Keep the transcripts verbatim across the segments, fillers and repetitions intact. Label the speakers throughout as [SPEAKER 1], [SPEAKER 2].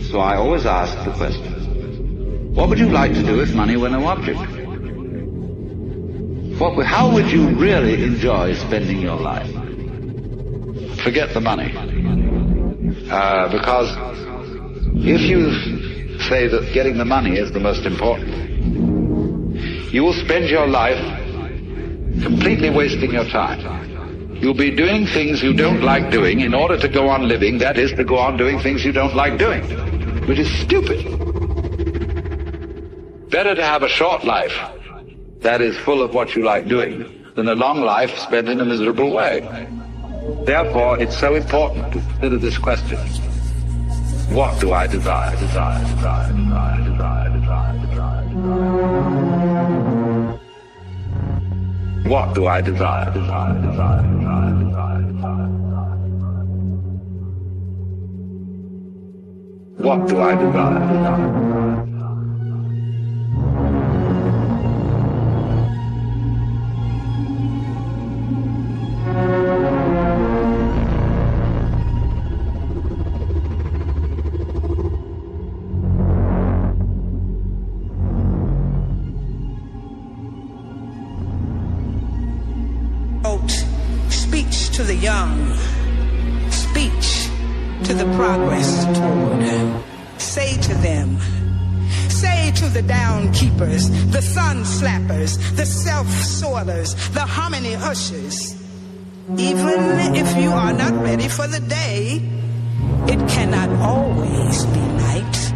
[SPEAKER 1] So I always ask the question, what would you like to do if money were no object? What, how would you really enjoy spending your life? Forget the money. Uh, because if you say that getting the money is the most important, you will spend your life completely wasting your time. You'll be doing things you don't like doing in order to go on living, that is, to go on doing things you don't like doing, which is stupid. Better to have a short life that is full of what you like doing than a long life spent in a miserable way. Therefore, it's so important to consider this question. What do I desire, desire, desire, desire, desire, desire, desire, desire? What do I desire, desire, desire, desire, desire, desire? What do I desire, desire, desire?
[SPEAKER 2] To the young, speech to the progress toward. Say to them, say to the down keepers, the sun slappers, the self-soilers, the harmony ushers, even if you are not ready for the day, it cannot always be night.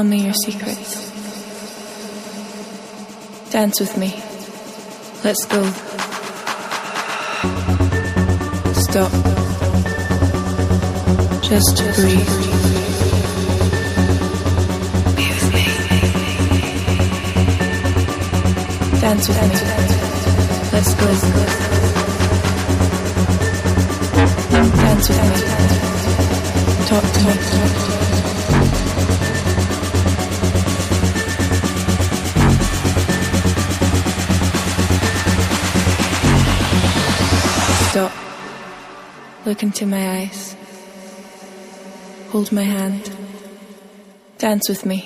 [SPEAKER 3] Tell me your secrets. Dance with me. Let's go. Stop. Just breathe. Be with me. Dance with me. Let's go. Dance with me. Talk to me. Stop. Look into my eyes. Hold my hand. Dance with me.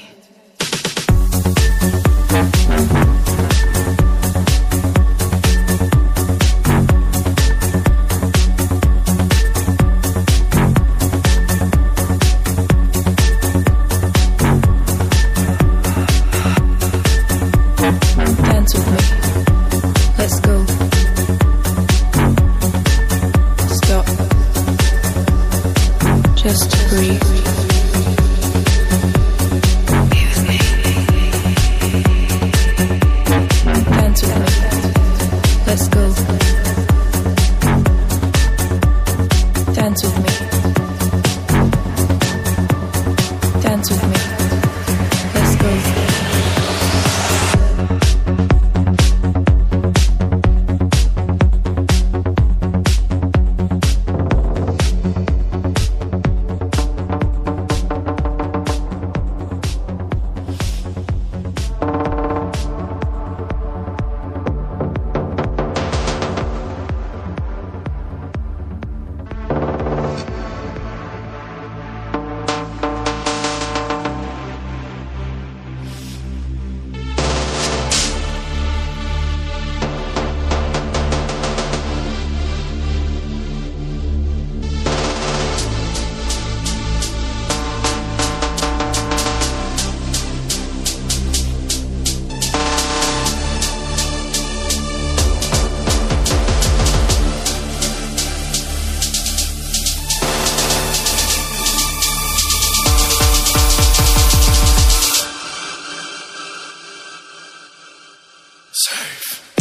[SPEAKER 3] Dance with me. Let's go. Stop. Just breathe. Be with me. Dance with me. Let's go. Dance with me. Dance with me. Let's go.
[SPEAKER 4] Safe.